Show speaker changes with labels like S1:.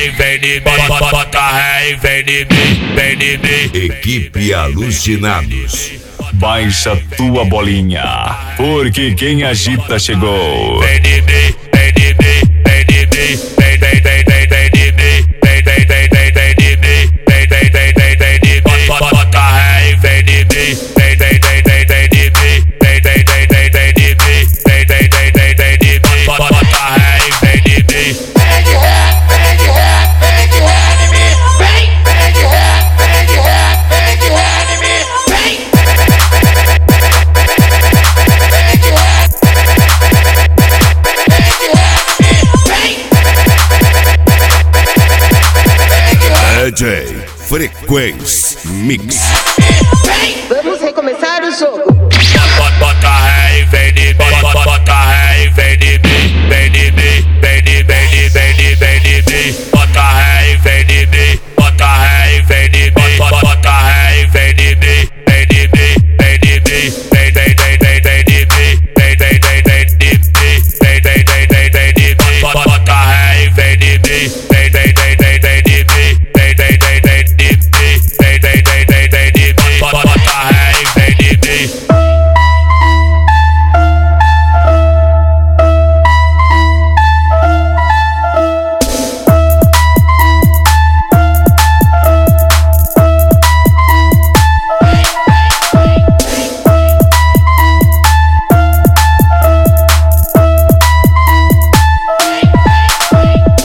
S1: ré e vem de mim, bota ré e vem de mim, vem de mim.
S2: Equipe Alucinados.
S3: Baixa tua bolinha, porque quem agita chegou.
S1: Vem de mim, vem de mim, vem de mim, vem de mim, vem de mim, vem de mim, bota ré e vem de mim, vem de mim, vem de mim, vem de mim, bota ré e vem de mim.
S4: Vem de ré, vem de ré, vem de ré de mim, vem de ré, vem de ré, vem de ré de mim, vem.
S2: DJ Frequência Mix.
S5: Vamos recomeçar o jogo.